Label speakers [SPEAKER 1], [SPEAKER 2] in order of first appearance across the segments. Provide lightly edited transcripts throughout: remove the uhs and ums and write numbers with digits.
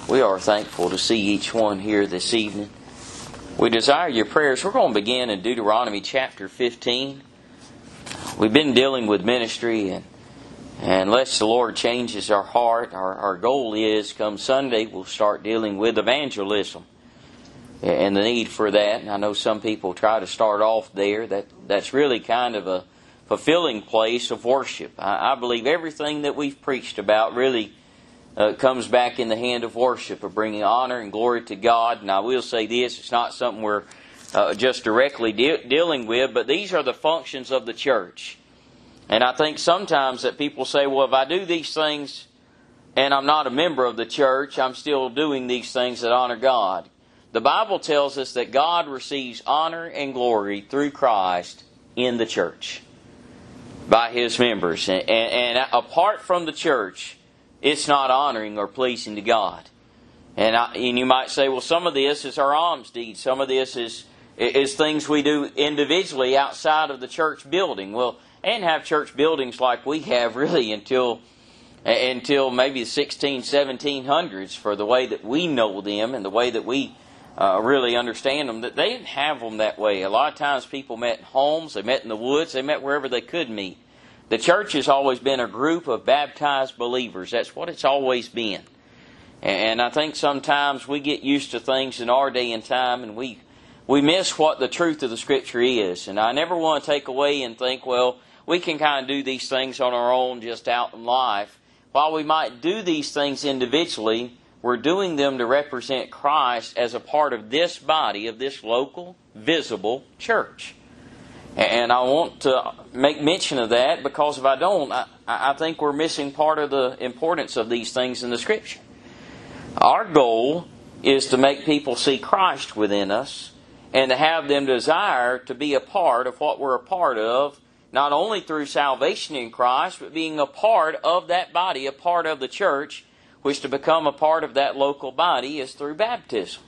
[SPEAKER 1] We are thankful to see each one here this evening. We desire your prayers. We're going to begin in Deuteronomy chapter 15. We've been dealing with ministry, and unless the Lord changes our heart, our goal is, come Sunday, we'll start dealing with evangelism and the need for that. And I know some people try to start off there. That's really kind of a fulfilling place of worship. I believe everything that we've preached about really comes back in the hand of worship, of bringing honor and glory to God. And I will say this, it's not something we're just directly dealing with, but these are the functions of the church. And I think sometimes that people say, well, if I do these things and I'm not a member of the church, I'm still doing these things that honor God. The Bible tells us that God receives honor and glory through Christ in the church by His members. And apart from the church, it's not honoring or pleasing to God. And you might say, well, some of this is our alms deeds. Some of this is things we do individually outside of the church building. Well, and have church buildings like we have really until maybe the 1700s for the way that we know them and the way that we really understand them. That they didn't have them that way. A lot of times people met in homes, they met in the woods, they met wherever they could meet. The church has always been a group of baptized believers. That's what it's always been. And I think sometimes we get used to things in our day and time, and we miss what the truth of the Scripture is. And I never want to take away and think, well, we can kind of do these things on our own just out in life. While we might do these things individually, we're doing them to represent Christ as a part of this body, of this local, visible church. And I want to make mention of that, because if I don't, I think we're missing part of the importance of these things in the Scripture. Our goal is to make people see Christ within us and to have them desire to be a part of what we're a part of, not only through salvation in Christ, but being a part of that body, a part of the church, which to become a part of that local body is through baptism.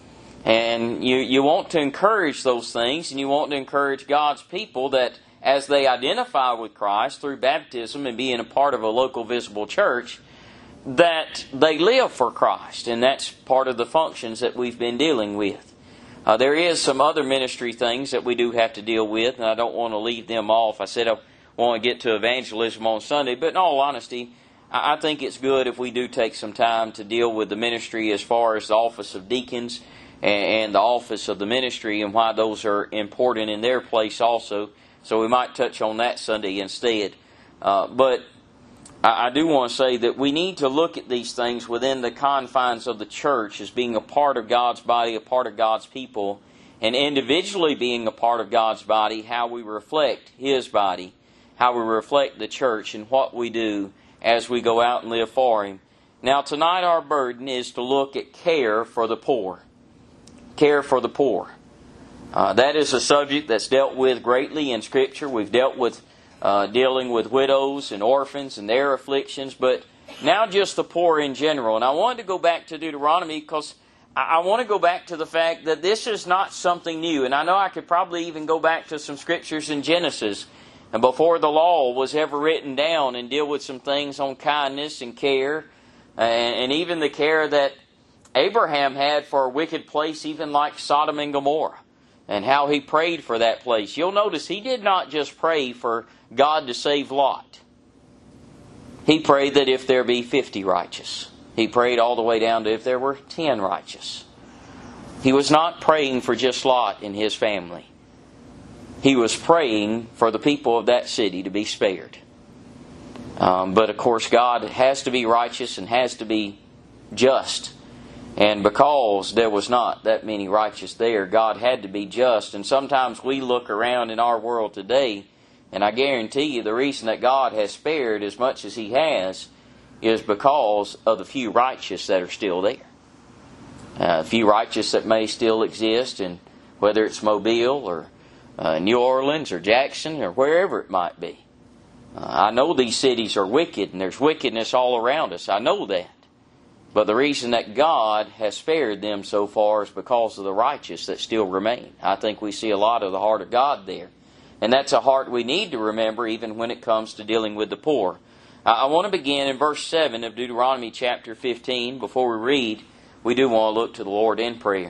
[SPEAKER 1] And you want to encourage those things, and you want to encourage God's people that as they identify with Christ through baptism and being a part of a local visible church, that they live for Christ. And that's part of the functions that we've been dealing with. There is some other ministry things that we do have to deal with, and I don't want to leave them off. I said I want to get to evangelism on Sunday, but in all honesty, I think it's good if we do take some time to deal with the ministry as far as the office of deacons and the office of the ministry and why those are important in their place also. So we might touch on that Sunday instead. But I do want to say that we need to look at these things within the confines of the church as being a part of God's body, a part of God's people, and individually being a part of God's body, how we reflect His body, how we reflect the church and what we do as we go out and live for Him. Now tonight our burden is to look at care for the poor. Care for the poor. That is a subject that's dealt with greatly in Scripture. We've dealt with dealing with widows and orphans and their afflictions, but now just the poor in general. And I wanted to go back to Deuteronomy because I want to go back to the fact that this is not something new. And I know I could probably even go back to some Scriptures in Genesis and before the law was ever written down and deal with some things on kindness and care and even the care that Abraham had for a wicked place, even like Sodom and Gomorrah, and how he prayed for that place. You'll notice he did not just pray for God to save Lot. He prayed that if there be 50 righteous. He prayed all the way down to if there were 10 righteous. He was not praying for just Lot and his family. He was praying for the people of that city to be spared. But of course God has to be righteous and has to be just. And because there was not that many righteous there, God had to be just. And sometimes we look around in our world today, and I guarantee you the reason that God has spared as much as He has is because of the few righteous that are still there. A few righteous that may still exist, and whether it's Mobile or New Orleans or Jackson or wherever it might be. I know these cities are wicked, and there's wickedness all around us. I know that. But the reason that God has spared them so far is because of the righteous that still remain. I think we see a lot of the heart of God there. And that's a heart we need to remember even when it comes to dealing with the poor. I want to begin in verse 7 of Deuteronomy chapter 15. Before we read, we do want to look to the Lord in prayer.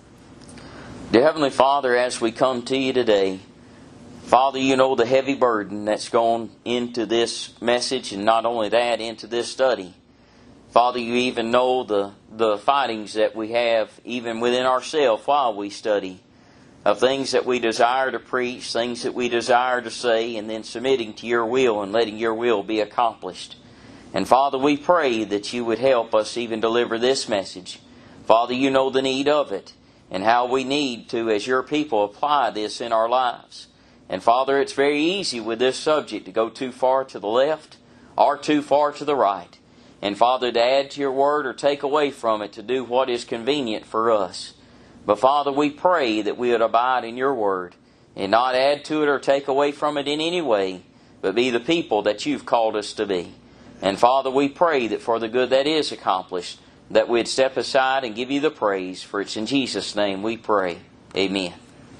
[SPEAKER 1] Dear Heavenly Father, as we come to you today, Father, you know the heavy burden that's gone into this message, and not only that, into this study. Father, you even know the fightings that we have even within ourselves while we study, of things that we desire to preach, things that we desire to say, and then submitting to your will and letting your will be accomplished. And Father, we pray that you would help us even deliver this message. Father, you know the need of it, and how we need to, as your people, apply this in our lives. And Father, it's very easy with this subject to go too far to the left or too far to the right. And Father, to add to your word or take away from it to do what is convenient for us. But Father, we pray that we would abide in your word and not add to it or take away from it in any way, but be the people that you've called us to be. And Father, we pray that for the good that is accomplished, that we'd step aside and give you the praise. For it's in Jesus' name we pray. Amen.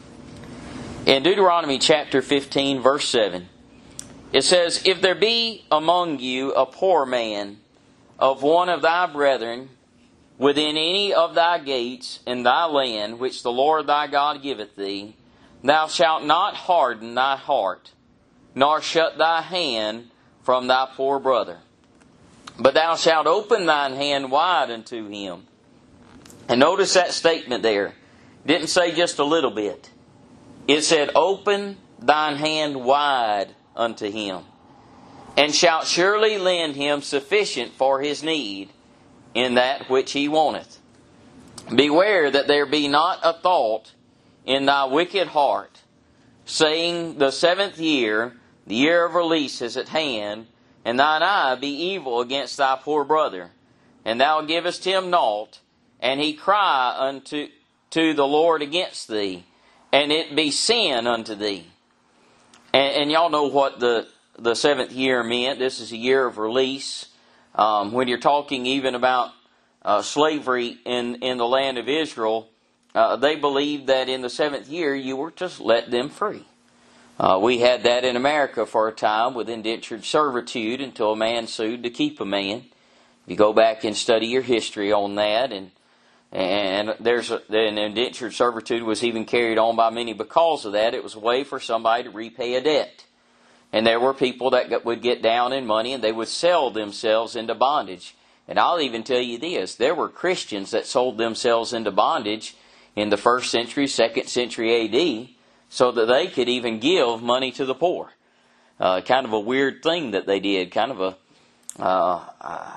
[SPEAKER 1] In Deuteronomy chapter 15, verse 7, it says, If there be among you a poor man of one of thy brethren within any of thy gates in thy land, which the Lord thy God giveth thee, thou shalt not harden thy heart, nor shut thy hand from thy poor brother. But thou shalt open thine hand wide unto him. And notice that statement there. It didn't say just a little bit. It said, Open thine hand wide unto him, and shalt surely lend him sufficient for his need in that which he wanteth. Beware that there be not a thought in thy wicked heart, saying, The 7th year, the year of release, is at hand, and thine eye be evil against thy poor brother, and thou givest him naught, and he cry unto the Lord against thee, and it be sin unto thee. And y'all know what the 7th year meant. This is a year of release. When you're talking even about slavery in the land of Israel, they believed that in the 7th year you were to let them free. We had that in America for a time with indentured servitude until a man sued to keep a man. You go back and study your history on that, and there's an indentured servitude was even carried on by many because of that. It was a way for somebody to repay a debt. And there were people that would get down in money and they would sell themselves into bondage. And I'll even tell you this, there were Christians that sold themselves into bondage in the 1st century, 2nd century A.D., so that they could even give money to the poor. Kind of a weird thing that they did, kind of a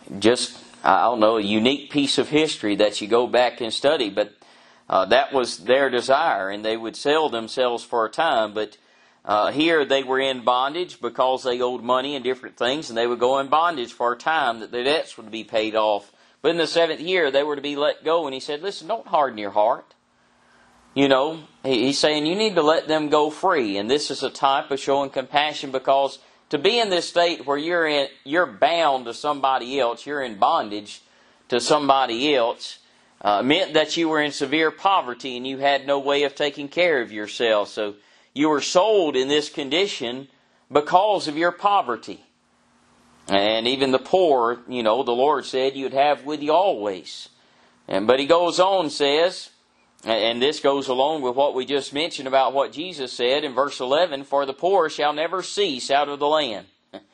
[SPEAKER 1] a unique piece of history that you go back and study, but that was their desire, and they would sell themselves for a time, but here they were in bondage because they owed money and different things, and they would go in bondage for a time that their debts would be paid off. But in the 7th year, they were to be let go, and he said, listen, don't harden your heart. You know, he's saying you need to let them go free, and this is a type of showing compassion, because to be in this state where you're bound to somebody else, you're in bondage to somebody else, meant that you were in severe poverty and you had no way of taking care of yourself. So you were sold in this condition because of your poverty. And even the poor, the Lord said you'd have with you always. But he goes on, says, and this goes along with what we just mentioned about what Jesus said in verse 11, For the poor shall never cease out of the land.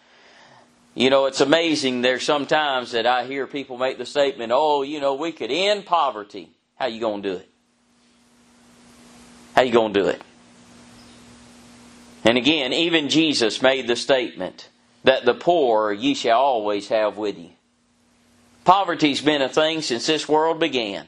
[SPEAKER 1] It's amazing. There's sometimes that I hear people make the statement, we could end poverty. How you going to do it? How you going to do it? And again, even Jesus made the statement that the poor ye shall always have with you. Poverty's been a thing since this world began.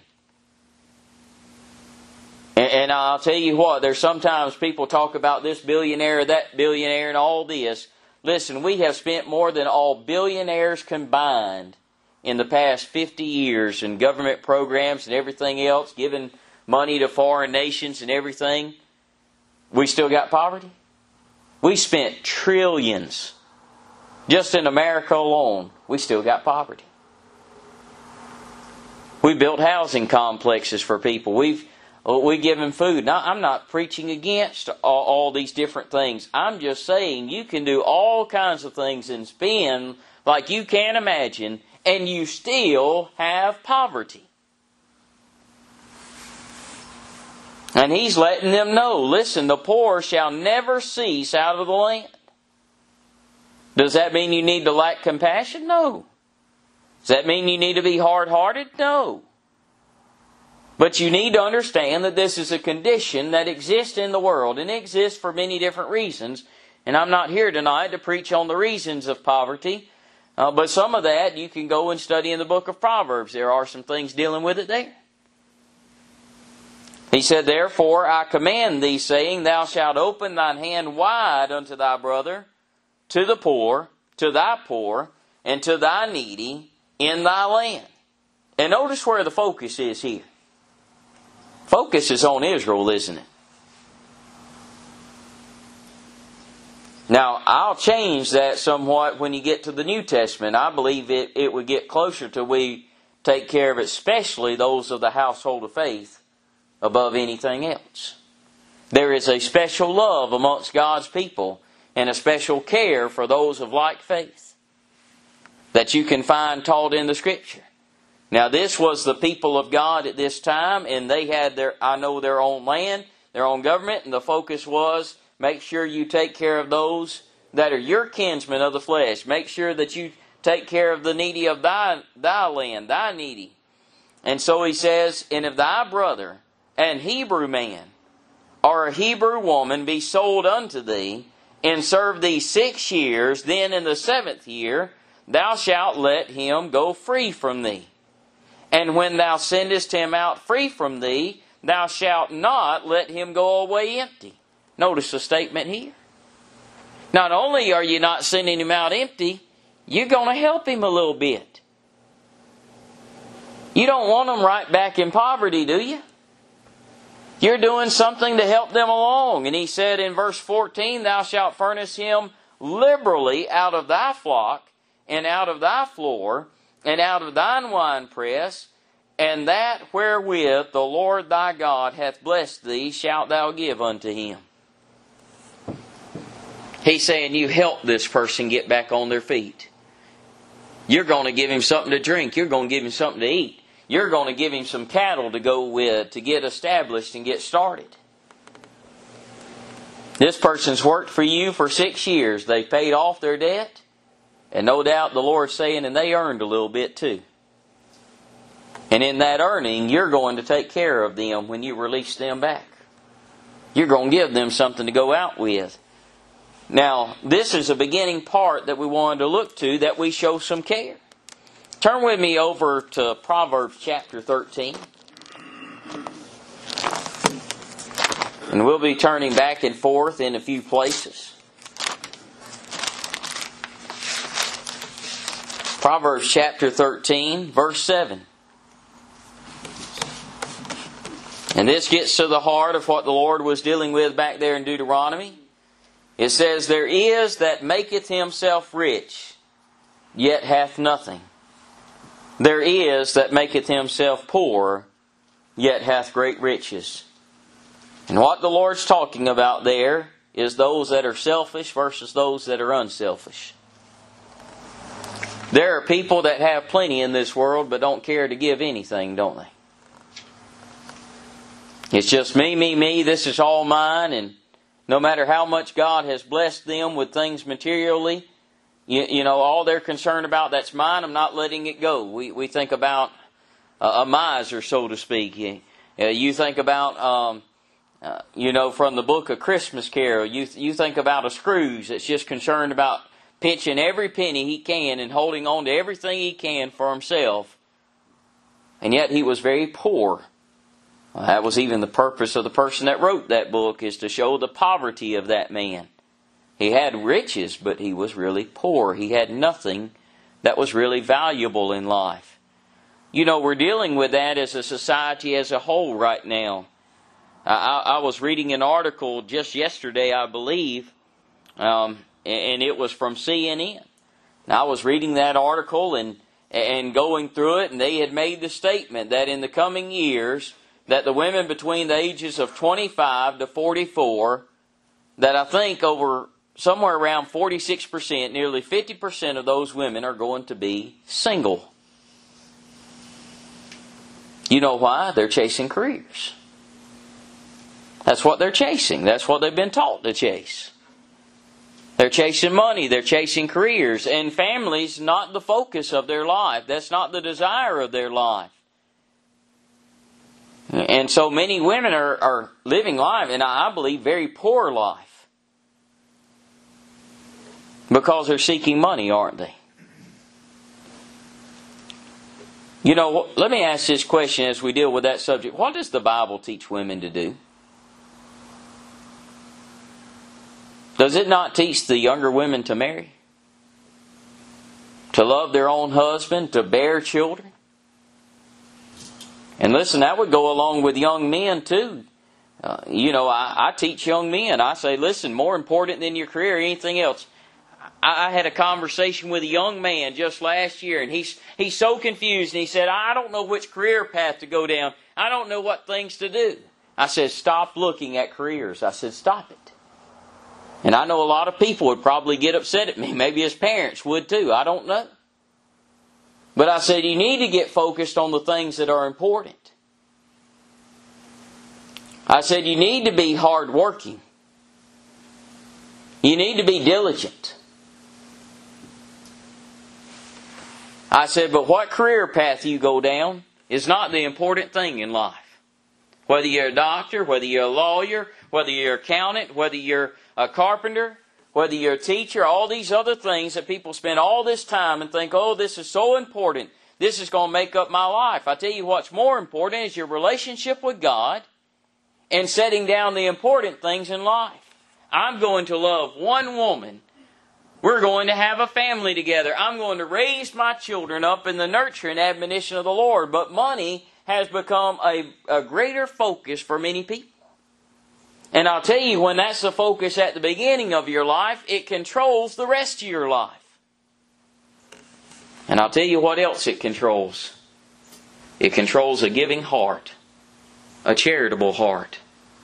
[SPEAKER 1] And I'll tell you what, there's sometimes people talk about this billionaire, that billionaire, and all this. Listen, we have spent more than all billionaires combined in the past 50 years in government programs and everything else, giving money to foreign nations and everything. We still got poverty? We spent trillions. Just in America alone, we still got poverty. We built housing complexes for people. We've we give him food. Now, I'm not preaching against all these different things. I'm just saying you can do all kinds of things and spend like you can't imagine, and you still have poverty. And he's letting them know, listen, the poor shall never cease out of the land. Does that mean you need to lack compassion? No. Does that mean you need to be hard-hearted? No. But you need to understand that this is a condition that exists in the world, and it exists for many different reasons. And I'm not here tonight to preach on the reasons of poverty, but some of that you can go and study in the book of Proverbs. There are some things dealing with it there. He said, therefore I command thee, saying, thou shalt open thine hand wide unto thy brother, to the poor, and to thy needy in thy land. And notice where the focus is here. Focus is on Israel, isn't it? Now, I'll change that somewhat when you get to the New Testament. I believe it would get closer to we take care of especially those of the household of faith above anything else. There is a special love amongst God's people and a special care for those of like faith that you can find taught in the Scripture. Now, this was the people of God at this time, and they had their own land, their own government, and the focus was, make sure you take care of those that are your kinsmen of the flesh. Make sure that you take care of the needy of thy land, thy needy. And so he says, and if thy brother, an Hebrew man, or a Hebrew woman be sold unto thee, and serve thee 6 years, then in the 7th year thou shalt let him go free from thee. And when thou sendest him out free from thee, thou shalt not let him go away empty. Notice the statement here. Not only are you not sending him out empty, you're going to help him a little bit. You don't want them right back in poverty, do you? You're doing something to help them along. And he said in verse 14, thou shalt furnish him liberally out of thy flock, and out of thy floor, and out of thine winepress, and that wherewith the Lord thy God hath blessed thee shalt thou give unto him. He's saying you help this person get back on their feet. You're going to give him something to drink. You're going to give him something to eat. You're going to give him some cattle to go with to get established and get started. This person's worked for you for 6 years. They paid off their debt. And no doubt the Lord's saying, and they earned a little bit too. And in that earning, you're going to take care of them when you release them back. You're going to give them something to go out with. Now, this is a beginning part that we wanted to look to, that we show some care. Turn with me over to Proverbs chapter 13. And we'll be turning back and forth in a few places. Proverbs chapter 13, verse 7. And this gets to the heart of what the Lord was dealing with back there in Deuteronomy. It says, there is that maketh himself rich, yet hath nothing. There is that maketh himself poor, yet hath great riches. And what the Lord's talking about there is those that are selfish versus those that are unselfish. There are people that have plenty in this world but don't care to give anything, don't they? It's just me, this is all mine, and no matter how much God has blessed them with things materially, you know, all they're concerned about, that's mine, I'm not letting it go. We think about a miser, so to speak. You think about, from the book of Christmas Carol, you think about a Scrooge that's just concerned about pinching every penny he can and holding on to everything he can for himself. And yet he was very poor. Well, that was even the purpose of the person that wrote that book, is to show the poverty of that man. He had riches, but he was really poor. He had nothing that was really valuable in life. You know, we're dealing with that as a society as a whole right now. I was reading an article just yesterday, I believe, and it was from CNN. And I was reading that article and going through it, and they had made the statement that in the coming years, that the women between the ages of 25 to 44, that I think over somewhere around 46%, nearly 50% of those women are going to be single. You know why? They're chasing careers. That's what they're chasing. That's what they've been taught to chase. They're chasing money. They're chasing careers. And family's not the focus of their life. That's not the desire of their life. And so many women are living life, and I believe very poor life. Because they're seeking money, aren't they? You know, let me ask this question as we deal with that subject. What does the Bible teach women to do? Does it not teach the younger women to marry? To love their own husband? To bear children? And listen, that would go along with young men too. I teach young men. I say, listen, more important than your career or anything else. I had a conversation with a young man just last year, and he's so confused. And he said, I don't know which career path to go down. I don't know what things to do. I said, stop looking at careers. I said, stop it. And I know a lot of people would probably get upset at me. Maybe his parents would too. I don't know. But I said, you need to get focused on the things that are important. I said, you need to be hardworking. You need to be diligent. I said, but what career path you go down is not the important thing in life. Whether you're a doctor, whether you're a lawyer, whether you're an accountant, whether you're a carpenter, whether you're a teacher, all these other things that people spend all this time and think, oh, this is so important. This is going to make up my life. I tell you what's more important is your relationship with God and setting down the important things in life. I'm going to love one woman. We're going to have a family together. I'm going to raise my children up in the nurture and admonition of the Lord. But money has become a greater focus for many people. And I'll tell you, when that's the focus at the beginning of your life, it controls the rest of your life. And I'll tell you what else it controls. It controls a giving heart, a charitable heart.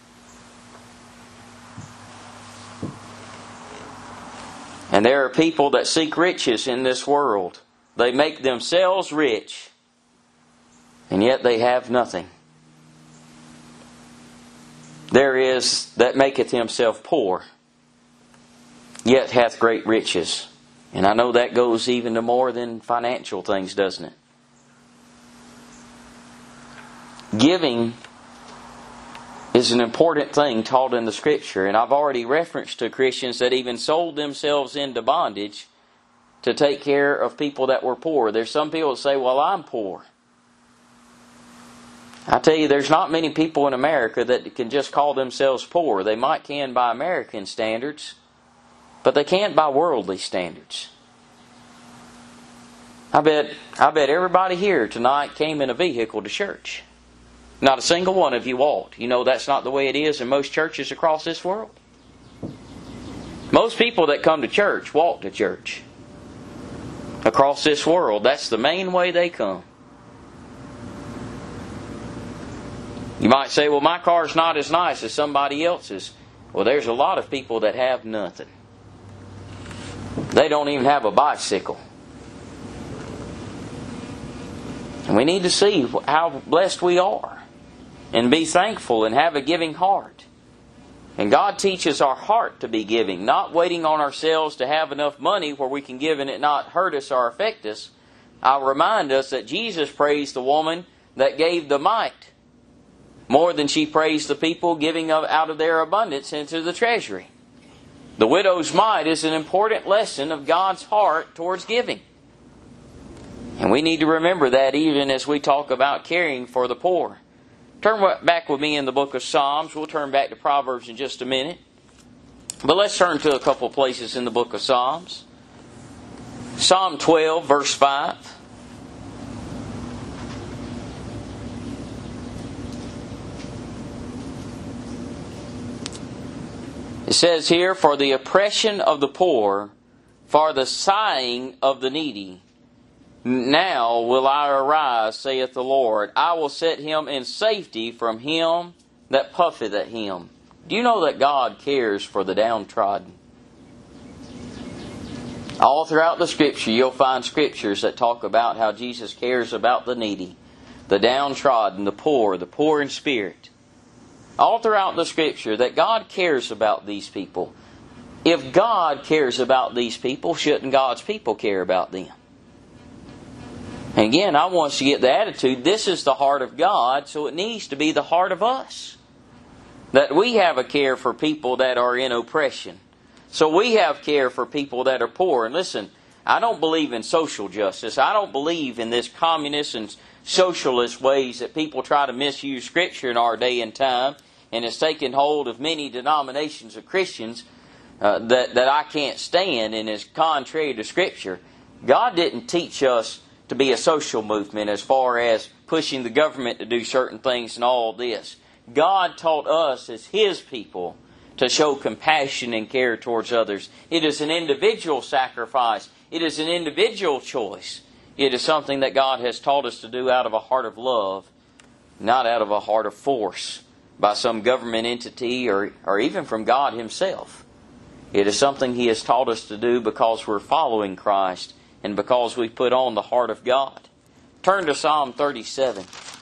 [SPEAKER 1] And there are people that seek riches in this world. They make themselves rich, and yet they have nothing. There is that maketh himself poor, yet hath great riches. And I know that goes even to more than financial things, doesn't it? Giving is an important thing taught in the Scripture. And I've already referenced to Christians that even sold themselves into bondage to take care of people that were poor. There's some people that say, well, I'm poor. I tell you, there's not many people in America that can just call themselves poor. They might can by American standards, but they can't by worldly standards. I bet everybody here tonight came in a vehicle to church. Not a single one of you walked. You know that's not the way it is in most churches across this world. Most people that come to church walk to church. Across this world, that's the main way they come. You might say, well, my car's not as nice as somebody else's. Well, there's a lot of people that have nothing. They don't even have a bicycle. And we need to see how blessed we are and be thankful and have a giving heart. And God teaches our heart to be giving, not waiting on ourselves to have enough money where we can give and it not hurt us or affect us. I'll remind us that Jesus praised the woman that gave the mite more than she praised the people giving out of their abundance into the treasury. The widow's mite is an important lesson of God's heart towards giving. And we need to remember that even as we talk about caring for the poor. Turn back with me in the book of Psalms. We'll turn back to Proverbs in just a minute. But let's turn to a couple places in the book of Psalms. Psalm 12, verse 5. It says here, for the oppression of the poor, for the sighing of the needy, Now will I arise, saith the Lord. I will set him in safety from him that puffeth at him. Do you know that God cares for the downtrodden? All throughout the Scripture, you'll find scriptures that talk about how Jesus cares about the needy, the downtrodden, the poor in spirit. All throughout the Scripture, that God cares about these people. If God cares about these people, shouldn't God's people care about them? And again, I want us to get the attitude, this is the heart of God, so it needs to be the heart of us. That we have a care for people that are in oppression. So we have care for people that are poor. And listen, I don't believe in social justice. I don't believe in this communist and socialist ways that people try to misuse Scripture in our day and time. And it's taken hold of many denominations of Christians that I can't stand and is contrary to Scripture. God didn't teach us to be a social movement as far as pushing the government to do certain things and all this. God taught us as His people to show compassion and care towards others. It is an individual sacrifice. It is an individual choice. It is something that God has taught us to do out of a heart of love, not out of a heart of force by some government entity or even from God Himself. It is something He has taught us to do because we're following Christ and because we put on the heart of God. Turn to Psalm 37.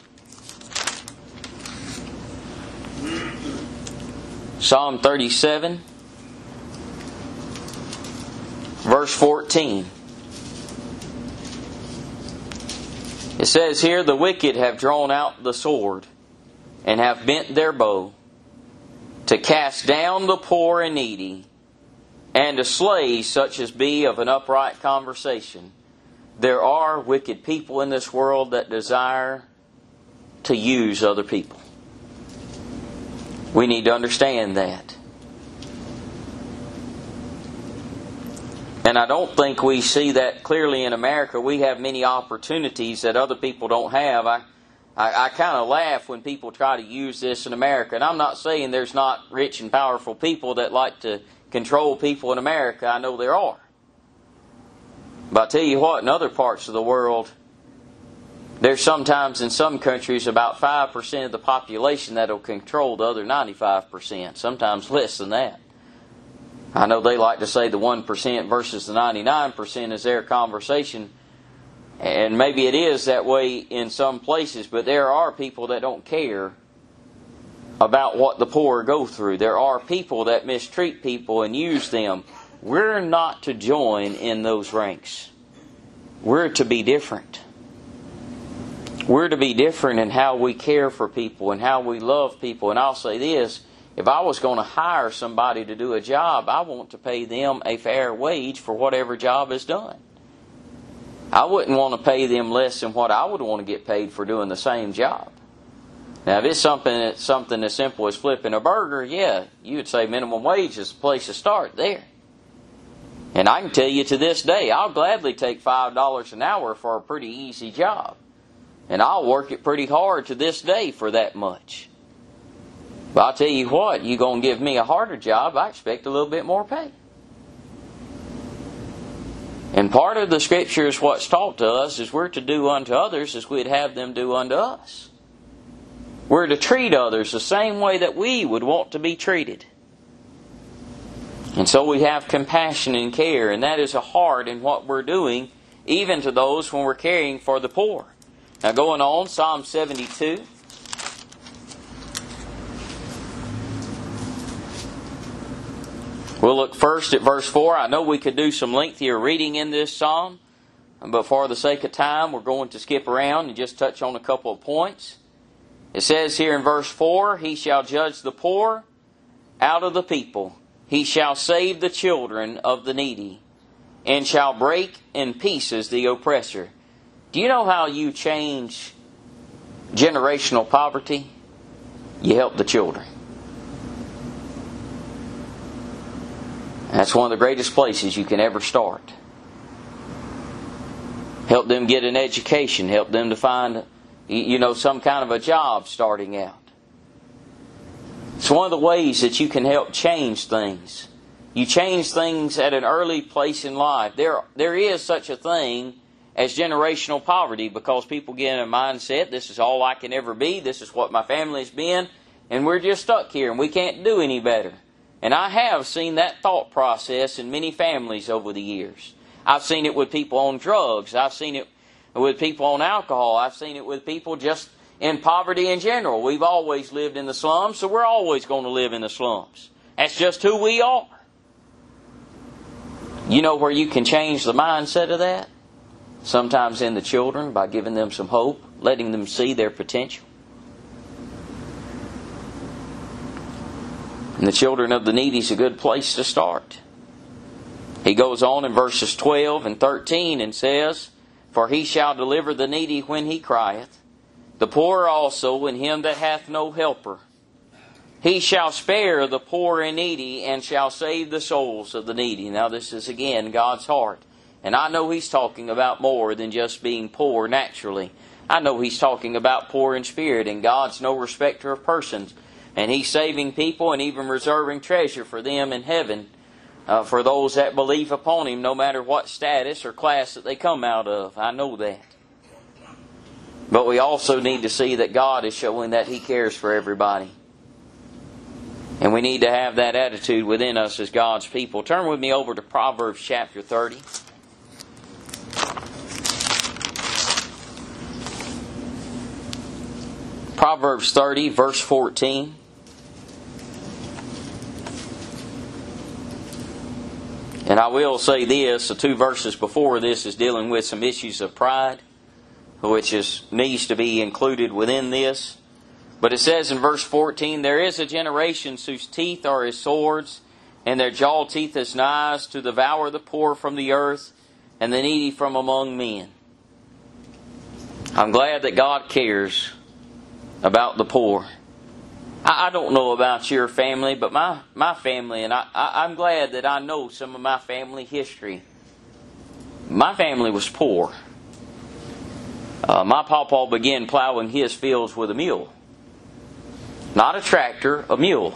[SPEAKER 1] Psalm 37, verse 14. It says here, the wicked have drawn out the sword and have bent their bow to cast down the poor and needy and to slay such as be of an upright conversation. There are wicked people in this world that desire to use other people. We need to understand that. And I don't think we see that clearly in America. We have many opportunities that other people don't have. I kind of laugh when people try to use this in America. And I'm not saying there's not rich and powerful people that like to control people in America. I know there are. But I tell you what, in other parts of the world, there's sometimes in some countries about 5% of the population that will control the other 95%. Sometimes less than that. I know they like to say the 1% versus the 99% is their conversation. And maybe it is that way in some places, but there are people that don't care about what the poor go through. There are people that mistreat people and use them. We're not to join in those ranks. We're to be different. We're to be different in how we care for people and how we love people. And I'll say this, if I was going to hire somebody to do a job, I want to pay them a fair wage for whatever job is done. I wouldn't want to pay them less than what I would want to get paid for doing the same job. Now, if it's something as simple as flipping a burger, yeah, you would say minimum wage is the place to start there. And I can tell you to this day, I'll gladly take $5 an hour for a pretty easy job. And I'll work it pretty hard to this day for that much. But I'll tell you what, you're going to give me a harder job, I expect a little bit more pay. And part of the Scripture is what's taught to us is we're to do unto others as we'd have them do unto us. We're to treat others the same way that we would want to be treated. And so we have compassion and care, and that is a heart in what we're doing, even to those when we're caring for the poor. Now going on, Psalm 72. We'll look first at verse 4. I know we could do some lengthier reading in this psalm, but for the sake of time, we're going to skip around and just touch on a couple of points. It says here in verse 4, He shall judge the poor out of the people. He shall save the children of the needy, and shall break in pieces the oppressor. Do you know how you change generational poverty? You help the children. That's one of the greatest places you can ever start. Help them get an education. Help them to find, some kind of a job starting out. It's one of the ways that you can help change things. You change things at an early place in life. There is such a thing as generational poverty, because people get in a mindset, this is all I can ever be, this is what my family's been, and we're just stuck here and we can't do any better. And I have seen that thought process in many families over the years. I've seen it with people on drugs. I've seen it with people on alcohol. I've seen it with people just in poverty in general. We've always lived in the slums, so we're always going to live in the slums. That's just who we are. You know where you can change the mindset of that? Sometimes in the children, by giving them some hope, letting them see their potential. And the children of the needy is a good place to start. He goes on in verses 12 and 13 and says, "For he shall deliver the needy when he crieth, the poor also, and him that hath no helper. He shall spare the poor and needy, and shall save the souls of the needy." Now this is again God's heart. And I know He's talking about more than just being poor naturally. I know He's talking about poor in spirit, and God's no respecter of persons. And He's saving people and even reserving treasure for them in heaven, for those that believe upon Him, no matter what status or class that they come out of. I know that. But we also need to see that God is showing that He cares for everybody. And we need to have that attitude within us as God's people. Turn with me over to Proverbs chapter 30. Proverbs 30, verse 14. And I will say this, the 2 verses before this is dealing with some issues of pride, which needs to be included within this. But it says in verse 14, "There is a generation whose teeth are as swords, and their jaw teeth as knives, to devour the poor from the earth, and the needy from among men." I'm glad that God cares about the poor. I don't know about your family, but my family, and I'm glad that I know some of my family history. My family was poor. My pawpaw began plowing his fields with a mule. Not a tractor, a mule.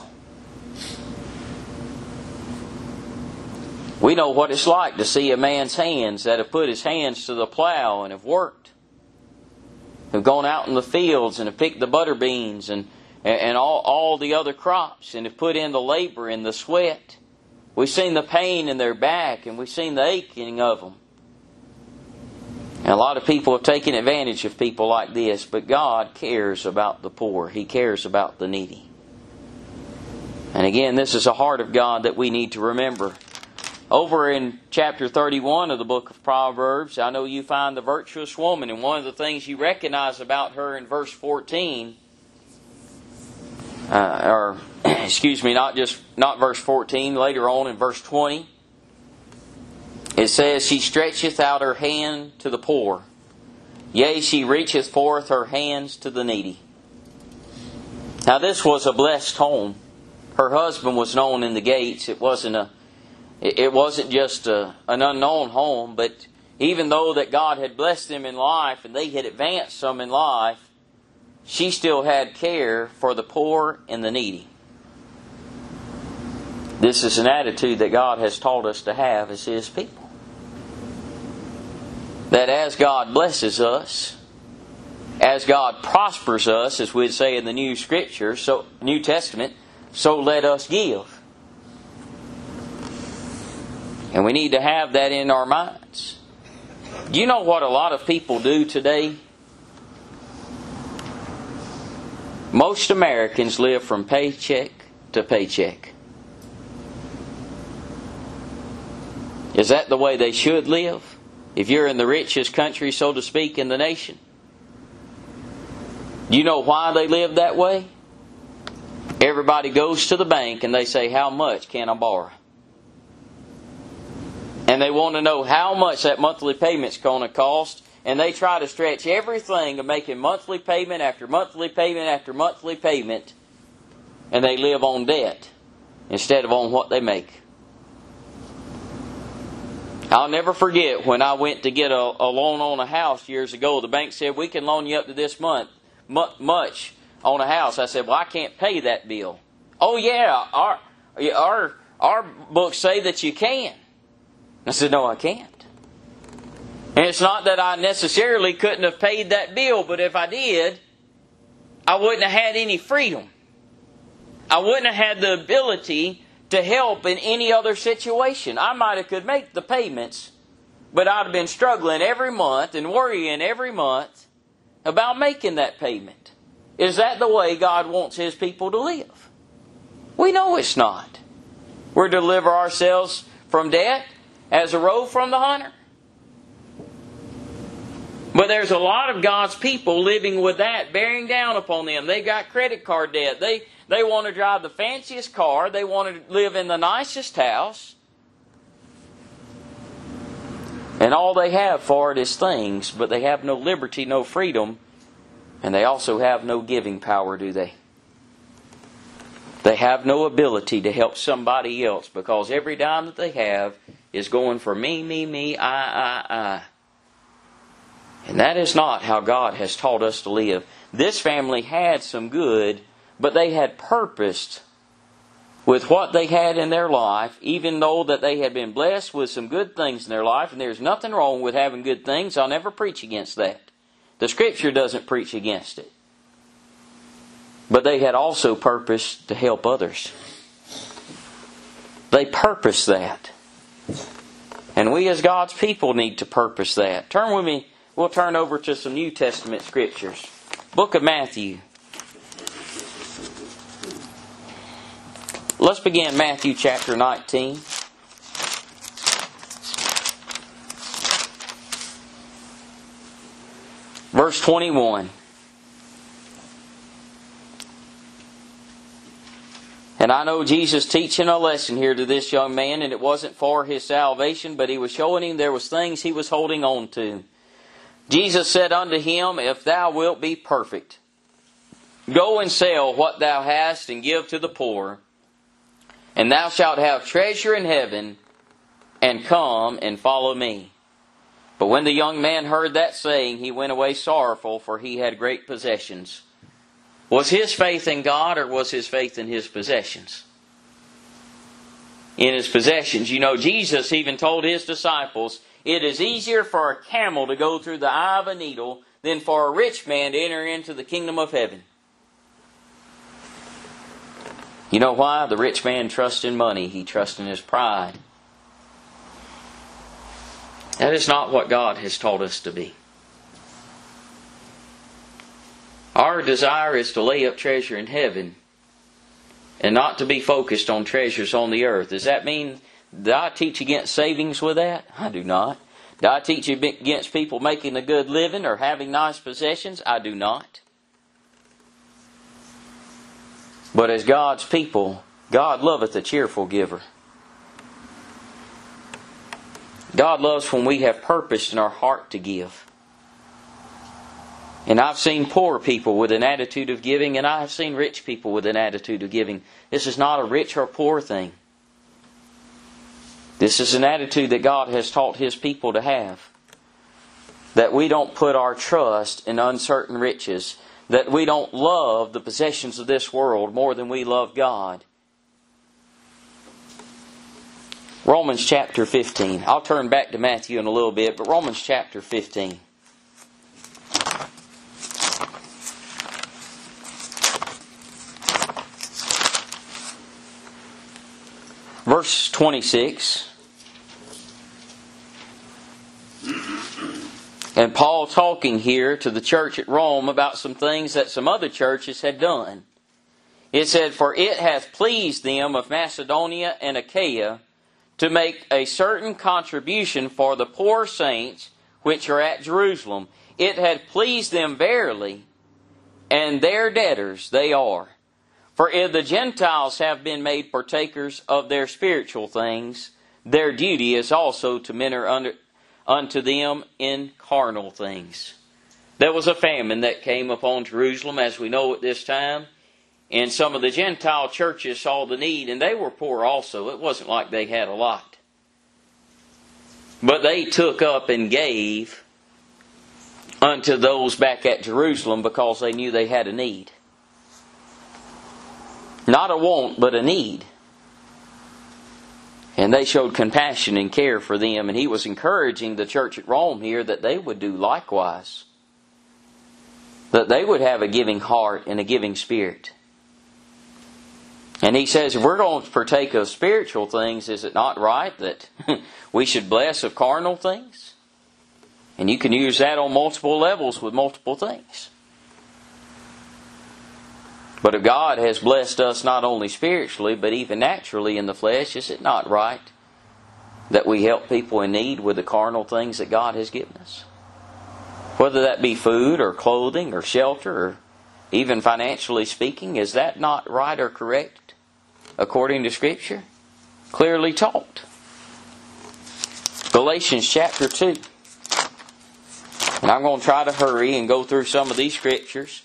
[SPEAKER 1] We know what it's like to see a man's hands that have put his hands to the plow and have worked. Have gone out in the fields and have picked the butter beans and all the other crops and have put in the labor and the sweat. We've seen the pain in their back and we've seen the aching of them. And a lot of people have taken advantage of people like this, but God cares about the poor. He cares about the needy. And again, this is a heart of God that we need to remember. Over in chapter 31 of the book of Proverbs, I know you find the virtuous woman, and one of the things you recognize about her in verse 14, not verse 14, later on in verse 20, it says, "She stretcheth out her hand to the poor. Yea, she reacheth forth her hands to the needy." Now this was a blessed home. Her husband was known in the gates. It wasn't just an unknown home, but even though that God had blessed them in life and they had advanced some in life, she still had care for the poor and the needy. This is an attitude that God has taught us to have as His people. That as God blesses us, as God prospers us, as we'd say in the New Testament, so let us give. And we need to have that in our minds. Do you know what a lot of people do today? Most Americans live from paycheck to paycheck. Is that the way they should live? If you're in the richest country, so to speak, in the nation? Do you know why they live that way? Everybody goes to the bank and they say, "How much can I borrow?" And they want to know how much that monthly payment's going to cost. And they try to stretch everything of making monthly payment after monthly payment after monthly payment. And they live on debt instead of on what they make. I'll never forget when I went to get a loan on a house years ago. The bank said, "We can loan you up to this much on a house." I said, "Well, I can't pay that bill." "Oh yeah, our books say that you can." I said, "No, I can't." And it's not that I necessarily couldn't have paid that bill, but if I did, I wouldn't have had any freedom. I wouldn't have had the ability to help in any other situation. I might have could make the payments, but I'd have been struggling every month and worrying every month about making that payment. Is that the way God wants His people to live? We know it's not. We're to deliver ourselves from debt as a roe from the hunter. But there's a lot of God's people living with that bearing down upon them. They got credit card debt. They want to drive the fanciest car. They want to live in the nicest house. And all they have for it is things, but they have no liberty, no freedom, and they also have no giving power, do they? They have no ability to help somebody else because every dime that they have is going for me, I. And that is not how God has taught us to live. This family had some good, but they had purposed with what they had in their life, even though that they had been blessed with some good things in their life, and there's nothing wrong with having good things. I'll never preach against that. The Scripture doesn't preach against it. But they had also purposed to help others. They purposed that. And we as God's people need to purpose that. Turn with me. We'll turn over to some New Testament Scriptures. Book of Matthew. Let's begin Matthew chapter 19. Verse 21. And I know Jesus teaching a lesson here to this young man, and it wasn't for his salvation, but He was showing him there was things he was holding on to. Jesus said unto him, If thou wilt be perfect, go and sell what thou hast and give to the poor, and thou shalt have treasure in heaven, and come and follow me. But when the young man heard that saying, he went away sorrowful, for he had great possessions. Was his faith in God, or was his faith in his possessions? In his possessions. You know, Jesus even told His disciples, it is easier for a camel to go through the eye of a needle than for a rich man to enter into the kingdom of heaven. You know why? The rich man trusts in money. He trusts in his pride. That is not what God has taught us to be. Our desire is to lay up treasure in heaven and not to be focused on treasures on the earth. Does that mean, do I teach against savings with that? I do not. Do I teach against people making a good living or having nice possessions? I do not. But as God's people, God loveth a cheerful giver. God loves when we have purpose in our heart to give. And I've seen poor people with an attitude of giving, and I've seen rich people with an attitude of giving. This is not a rich or poor thing. This is an attitude that God has taught His people to have. That we don't put our trust in uncertain riches. That we don't love the possessions of this world more than we love God. Romans chapter 15. I'll turn back to Matthew in a little bit, but Romans chapter 15. Verse 26. And Paul talking here to the church at Rome about some things that some other churches had done. It said, For it hath pleased them of Macedonia and Achaia to make a certain contribution for the poor saints which are at Jerusalem. It hath pleased them verily, and their debtors they are. For if the Gentiles have been made partakers of their spiritual things, their duty is also to minister unto them in carnal things. There was a famine that came upon Jerusalem, as we know at this time. And some of the Gentile churches saw the need, and they were poor also. It wasn't like they had a lot. But they took up and gave unto those back at Jerusalem because they knew they had a need. Not a want, but a need. And they showed compassion and care for them. And he was encouraging the church at Rome here that they would do likewise. That they would have a giving heart and a giving spirit. And he says, if we're going to partake of spiritual things, is it not right that we should bless of carnal things? And you can use that on multiple levels with multiple things. But if God has blessed us not only spiritually, but even naturally in the flesh, is it not right that we help people in need with the carnal things that God has given us? Whether that be food or clothing or shelter or even financially speaking, is that not right or correct according to Scripture? Clearly taught. Galatians chapter 2. And I'm going to try to hurry and go through some of these Scriptures.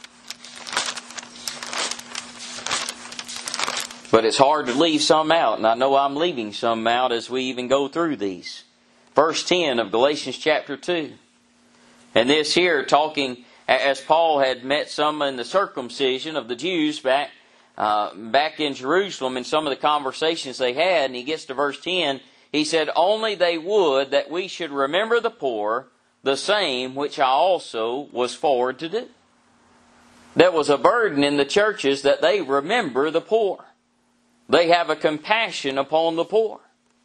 [SPEAKER 1] But it's hard to leave some out, and I know I'm leaving some out as we even go through these. Verse 10 of Galatians chapter 2. And this here talking, as Paul had met some in the circumcision of the Jews back in Jerusalem in some of the conversations they had, and he gets to verse 10, he said, only they would that we should remember the poor, the same which I also was forward to do. There was a burden in the churches that they remember the poor. They have a compassion upon the poor.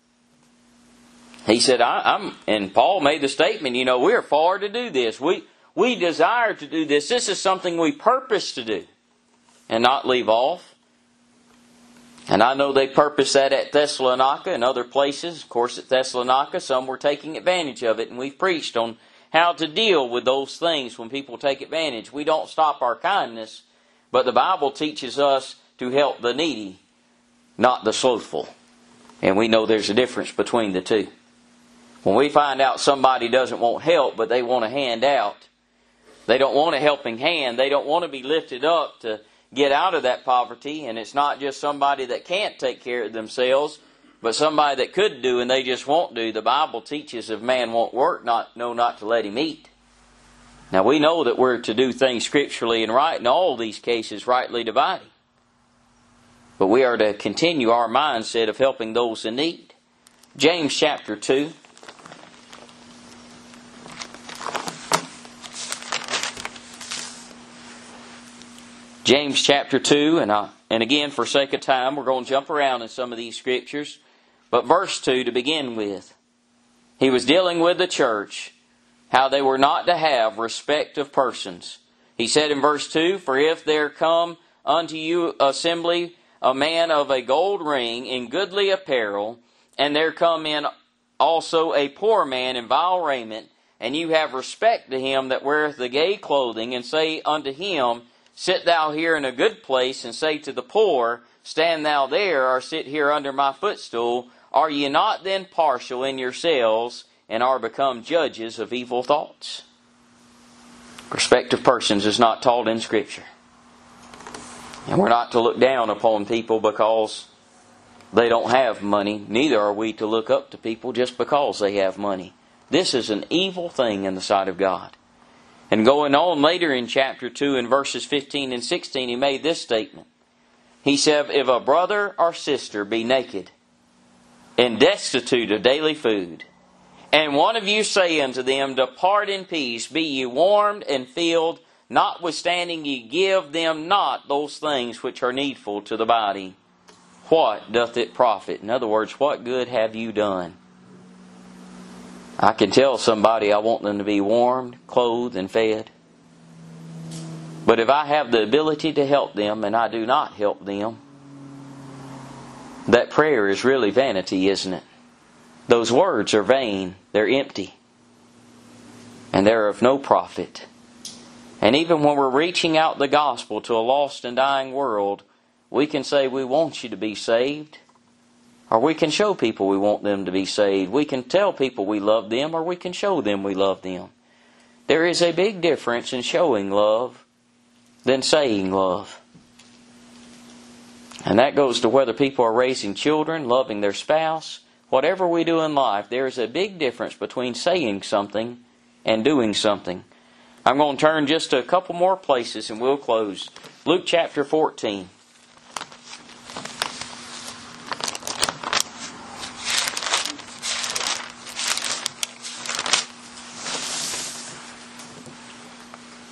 [SPEAKER 1] He said, and Paul made the statement, we're forward to do this. We desire to do this. This is something we purpose to do and not leave off. And I know they purposed that at Thessalonica and other places. Of course, at Thessalonica, some were taking advantage of it, and we've preached on how to deal with those things when people take advantage. We don't stop our kindness, but the Bible teaches us to help the needy, not the slothful. And we know there's a difference between the two. When we find out somebody doesn't want help, but they want a hand out, they don't want a helping hand, they don't want to be lifted up to get out of that poverty, and it's not just somebody that can't take care of themselves, but somebody that could do and they just won't do. The Bible teaches if man won't work, not to let him eat. Now we know that we're to do things scripturally and right in all these cases, rightly dividing. But we are to continue our mindset of helping those in need. James chapter 2. James chapter 2, and again, for sake of time, we're going to jump around in some of these Scriptures. But verse 2 to begin with. He was dealing with the church, how they were not to have respect of persons. He said in verse 2, for if there come unto you assembly a man of a gold ring in goodly apparel, and there come in also a poor man in vile raiment, and you have respect to him that weareth the gay clothing, and say unto him, sit thou here in a good place, and say to the poor, stand thou there, or sit here under my footstool, are ye not then partial in yourselves, and are become judges of evil thoughts? Respect of persons is not taught in Scripture. And we're not to look down upon people because they don't have money. Neither are we to look up to people just because they have money. This is an evil thing in the sight of God. And going on later in chapter 2 in verses 15 and 16, he made this statement. He said, if a brother or sister be naked and destitute of daily food, and one of you say unto them, depart in peace, be ye warmed and filled, notwithstanding ye give them not those things which are needful to the body, what doth it profit? In other words, what good have you done? I can tell somebody I want them to be warmed, clothed, and fed. But if I have the ability to help them and I do not help them, that prayer is really vanity, isn't it? Those words are vain. They're empty. And they're of no profit. And even when we're reaching out the gospel to a lost and dying world, we can say we want you to be saved. Or we can show people we want them to be saved. We can tell people we love them, or we can show them we love them. There is a big difference in showing love than saying love. And that goes to whether people are raising children, loving their spouse, whatever we do in life, there is a big difference between saying something and doing something. I'm going to turn just to a couple more places and we'll close. Luke chapter 14.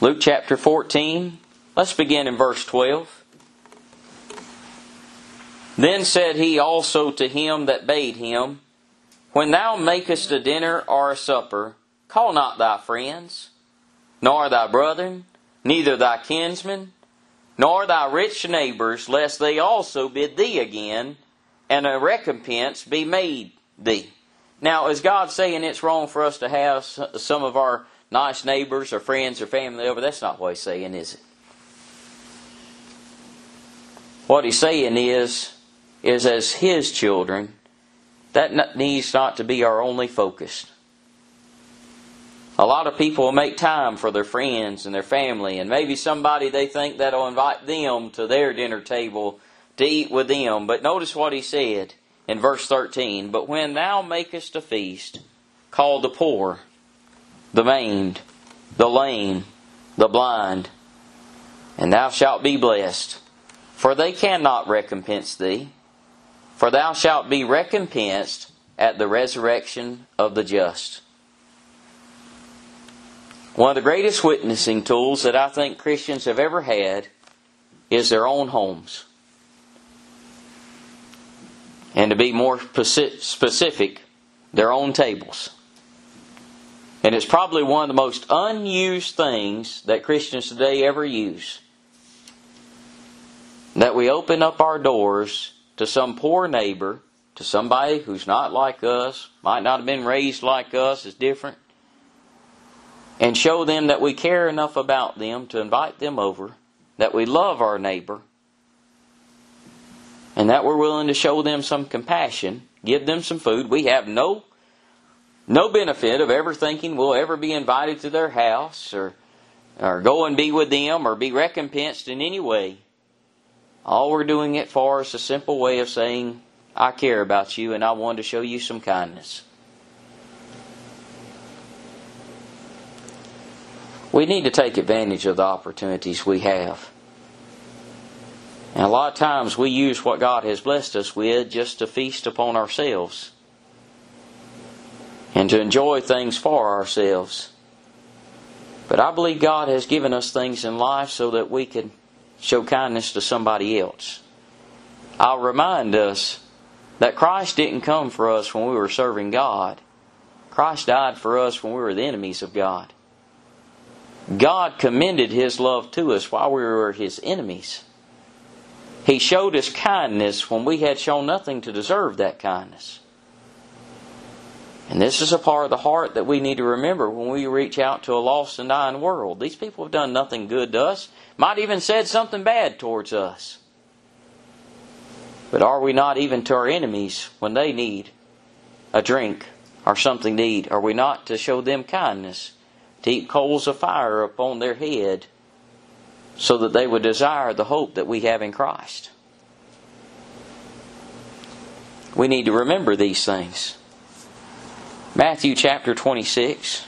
[SPEAKER 1] Luke chapter 14. Let's begin in verse 12. Then said he also to him that bade him, When thou makest a dinner or a supper, call not thy friends, nor thy brethren, neither thy kinsmen, nor thy rich neighbors, lest they also bid thee again, and a recompense be made thee. Now, is God saying it's wrong for us to have some of our nice neighbors or friends or family over? That's not what He's saying, is it? What He's saying is as His children, that needs not to be our only focus. A lot of people will make time for their friends and their family, and maybe somebody they think that'll invite them to their dinner table to eat with them. But notice what He said in verse 13. But when thou makest a feast, call the poor, the maimed, the lame, the blind, and thou shalt be blessed. For they cannot recompense thee, for thou shalt be recompensed at the resurrection of the just. One of the greatest witnessing tools that I think Christians have ever had is their own homes. And to be more specific, their own tables. And it's probably one of the most unused things that Christians today ever use. That we open up our doors to some poor neighbor, to somebody who's not like us, might not have been raised like us, is different, and show them that we care enough about them to invite them over, that we love our neighbor, and that we're willing to show them some compassion, give them some food. We have no benefit of ever thinking we'll ever be invited to their house or go and be with them or be recompensed in any way. All we're doing it for is a simple way of saying, I care about you and I want to show you some kindness. We need to take advantage of the opportunities we have. And a lot of times we use what God has blessed us with just to feast upon ourselves. And to enjoy things for ourselves. But I believe God has given us things in life so that we can show kindness to somebody else. I'll remind us that Christ didn't come for us when we were serving God. Christ died for us when we were the enemies of God. God commended His love to us while we were His enemies. He showed us kindness when we had shown nothing to deserve that kindness. And this is a part of the heart that we need to remember when we reach out to a lost and dying world. These people have done nothing good to us. Might even said something bad towards us. But are we not even to our enemies when they need a drink or something to eat? Are we not to show them kindness? To heap coals of fire upon their head so that they would desire the hope that we have in Christ. We need to remember these things. Matthew chapter 26.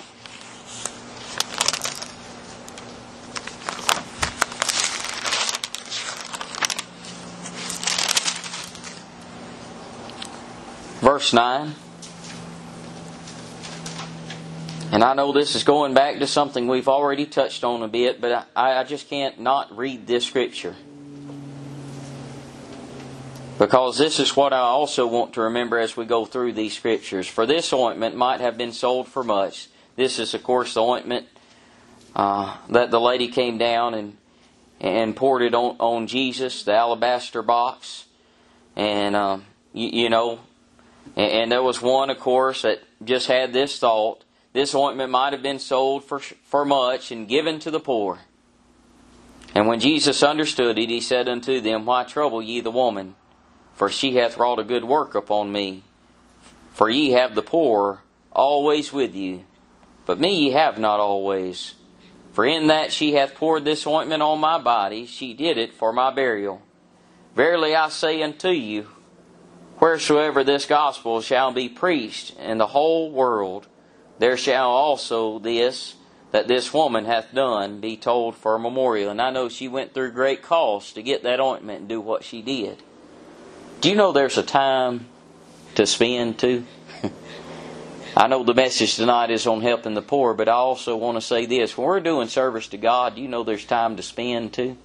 [SPEAKER 1] Verse 9. And I know this is going back to something we've already touched on a bit, but I just can't not read this scripture. Because this is what I also want to remember as we go through these scriptures. For this ointment might have been sold for much. This is, of course, the ointment that the lady came down and poured it on Jesus, the alabaster box. And, and there was one, of course, that just had this thought. This ointment might have been sold for much and given to the poor. And when Jesus understood it, He said unto them, Why trouble ye the woman? For she hath wrought a good work upon me. For ye have the poor always with you, but me ye have not always. For in that she hath poured this ointment on my body, she did it for my burial. Verily I say unto you, wheresoever this gospel shall be preached in the whole world, there shall also that this woman hath done be told for a memorial. And I know she went through great cost to get that ointment and do what she did. Do you know there's a time to spend too? I know the message tonight is on helping the poor, but I also want to say this. When we're doing service to God, you know there's time to spend too.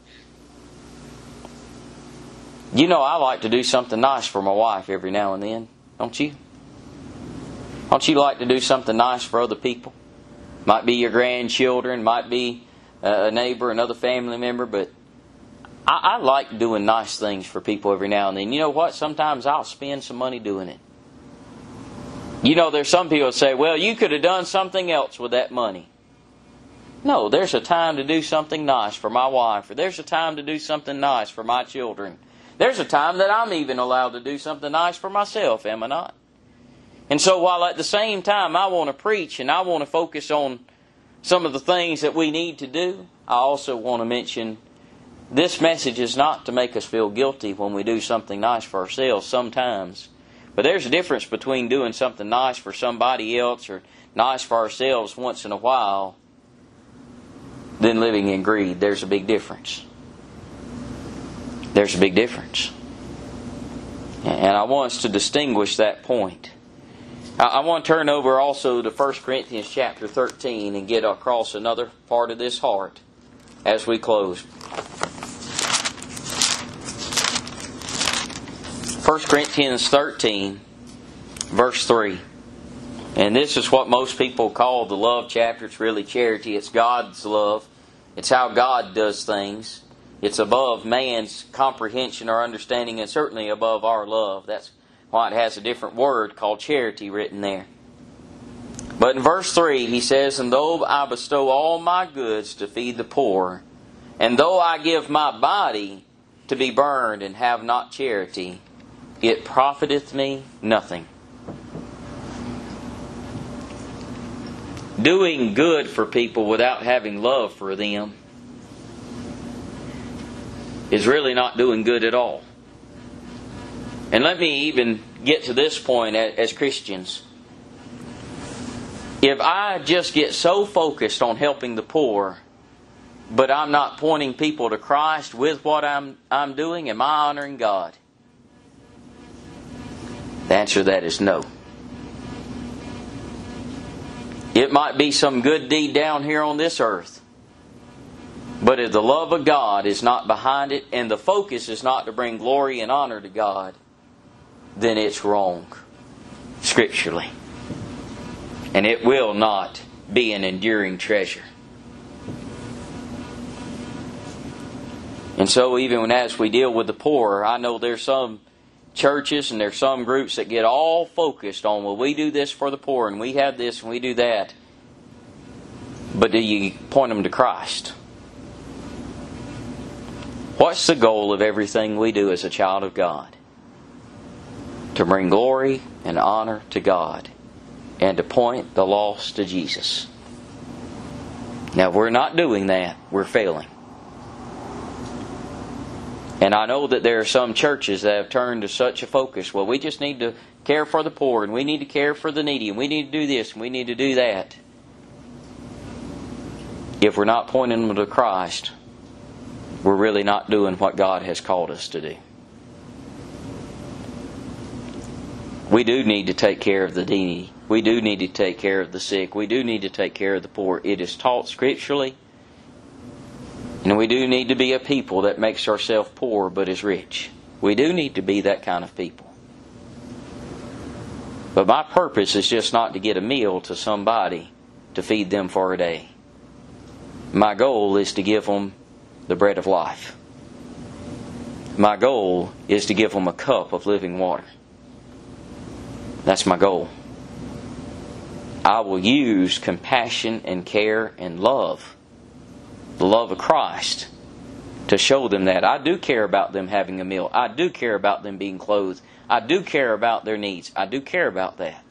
[SPEAKER 1] You know I like to do something nice for my wife every now and then, don't you? Don't you like to do something nice for other people? Might be your grandchildren, might be a neighbor, another family member, but I like doing nice things for people every now and then. You know what? Sometimes I'll spend some money doing it. You know, there's some people that say, well, you could have done something else with that money. No, there's a time to do something nice for my wife, or there's a time to do something nice for my children. There's a time that I'm even allowed to do something nice for myself, am I not? And so while at the same time I want to preach and I want to focus on some of the things that we need to do, I also want to mention this message is not to make us feel guilty when we do something nice for ourselves sometimes. But there's a difference between doing something nice for somebody else or nice for ourselves once in a while than living in greed. There's a big difference. There's a big difference. And I want us to distinguish that point. I want to turn over also to 1 Corinthians chapter 13 and get across another part of this heart as we close. 1 Corinthians 13, verse 3. And this is what most people call the love chapter. It's really charity. It's God's love. It's how God does things. It's above man's comprehension or understanding, and certainly above our love. That's why it has a different word called charity written there. But in verse 3 he says, and though I bestow all my goods to feed the poor, and though I give my body to be burned and have not charity, it profiteth me nothing. Doing good for people without having love for them is really not doing good at all. And let me even get to this point as Christians. If I just get so focused on helping the poor, but I'm not pointing people to Christ with what I'm doing, am I honoring God? The answer to that is no. It might be some good deed down here on this earth, but if the love of God is not behind it and the focus is not to bring glory and honor to God, then it's wrong scripturally. And it will not be an enduring treasure. And so even as we deal with the poor, I know there's some churches and there's some groups that get all focused on, well, we do this for the poor and we have this and we do that. But do you point them to Christ? What's the goal of everything we do as a child of God? To bring glory and honor to God and to point the lost to Jesus. Now, if we're not doing that, we're failing. And I know that there are some churches that have turned to such a focus. Well, we just need to care for the poor, and we need to care for the needy, and we need to do this, and we need to do that. If we're not pointing them to Christ, we're really not doing what God has called us to do. We do need to take care of the needy. We do need to take care of the sick. We do need to take care of the poor. It is taught scripturally. And we do need to be a people that makes ourselves poor but is rich. We do need to be that kind of people. But my purpose is just not to get a meal to somebody to feed them for a day. My goal is to give them the bread of life. My goal is to give them a cup of living water. That's my goal. I will use compassion and care and love, the love of Christ, to show them that. I do care about them having a meal. I do care about them being clothed. I do care about their needs. I do care about that.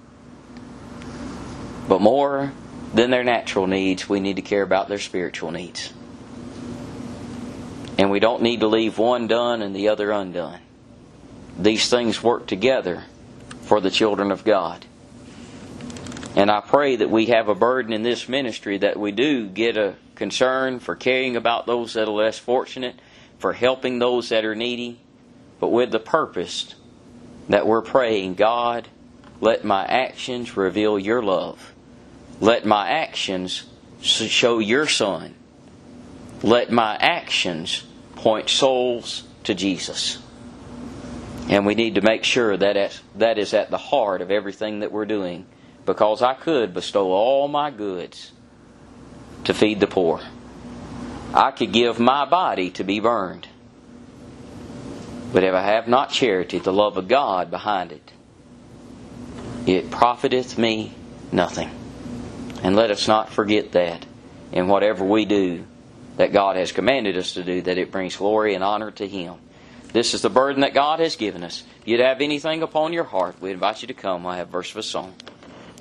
[SPEAKER 1] But more than their natural needs, we need to care about their spiritual needs. And we don't need to leave one done and the other undone. These things work together for the children of God. And I pray that we have a burden in this ministry, that we do get a concern for caring about those that are less fortunate, for helping those that are needy, but with the purpose that we're praying, God, let my actions reveal your love. Let my actions show your Son. Let my actions point souls to Jesus. And we need to make sure that that is at the heart of everything that we're doing, because I could bestow all my goods to feed the poor. I could give my body to be burned. But if I have not charity, the love of God behind it, it profiteth me nothing. And let us not forget that in whatever we do that God has commanded us to do, that it brings glory and honor to Him. This is the burden that God has given us. If you'd have anything upon your heart, we invite you to come. I have a verse of a song.